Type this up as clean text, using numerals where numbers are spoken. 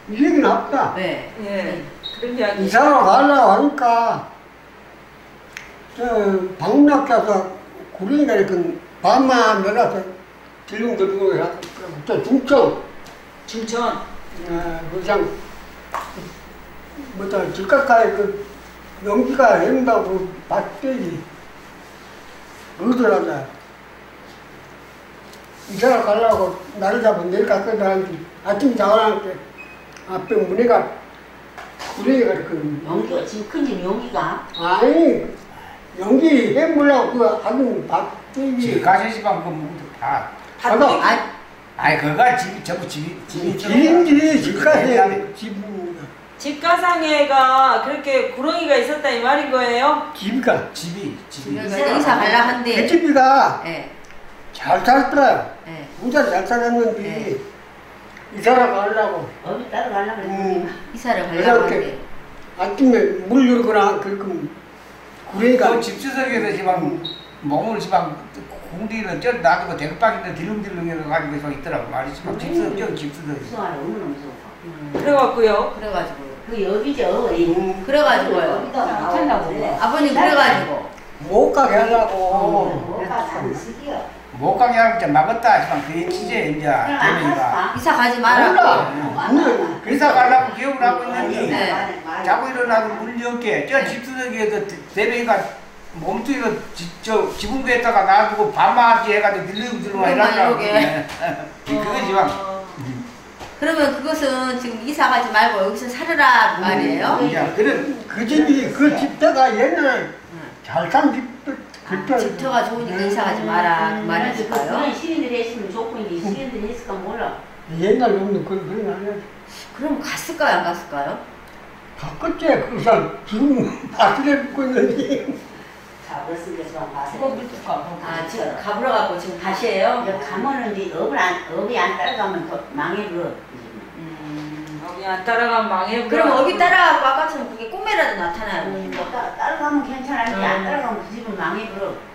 얘기는 없다. 네. 예. 그런 이야기. 이사로 가려고 하니까, 저, 방문학 가서 구린가 이렇게 밤만 내려서 들릉들릉 해서, 또 중청, 중천. 그냥, 뭐다, 길가까이 그, 연기가 행다고 봤더니, 어디라냐. 이사로 가려고 나를 잡고 내려갔거든. 아침 자고 앞에 문에가 구레가 그 용기가 지금 큰 집 용기가 아니 연기 해물라고 그 아는 밥집이 가시지방 그 모두 다. 가서 아니 그거 집이 전부 집이 집인지 집가세 집입니다. 집가상해가 그렇게 구렁이가 있었다 이 말인 거예요? 집가 집이 이사 가려 한데. 그 집이가 네. 잘 살더라. 네. 혼자 잘 살았는데 네. 이사를 가려고 어디 따라가려고 그랬더니 이사를 가려 이렇게 한데. 아침에 물 열거나 그렇게 구레가 그 집수석에서 지방 몸을 지방 공디는 저 놔두고 대급박인데 딜릉딜릉 해가지고 있더라고 말이지. 집수석 저 집수석. 무서워라 얼마나 무서워. 그래갖고요. 그래가지고. 그 여기지 어이. 그래가지고요. 여기다 못한다고 그래. 아버님 그래가지고. 못 가게 하려고 뭐가 안 쓰기야. 못 가게 하면 이제 막았다 하지만 그게 취재 이제 되면이가. 이사 가지 마라. 몰라 회사 가려고 기억을 하고 있는데 네. 자고 일어나고 물 엮게 저 집수석에서 대명이가 몸뚱이가 저 지붕배에다가 놔두고 밤맞이 해가지고 들릉들릉 이러더라고. 그거 지방. 그러면 그것은 지금 이사 가지 말고 여기서 살으라 말이에요? 이제 그런 그 집이 그 집터가 옛날에 잘 산 집터 집터가 좋으니까 이사 가지 마라 그 말이실까요? 그런 시민들이 했으면 좋고 이제 시민들이 했을까 몰라. 옛날 놈도 그런 거 아니야. 그럼 갔을까요 안 갔을까요? 바꿨지 그 사람 지금 바스를 입고 있는데 가버렸으니까 봐서. 아 지금 가보러 갖고 지금 다시예요? 여기 가면은 이제 업이 안 따라가면 더 망해버려. 여기 안 따라가면 망해. 그럼 어기 따라가고 아까처럼 그게 꿈에라도 나타나요? 따라가면 괜찮은데 안 따라가면 그 집은 망해버려.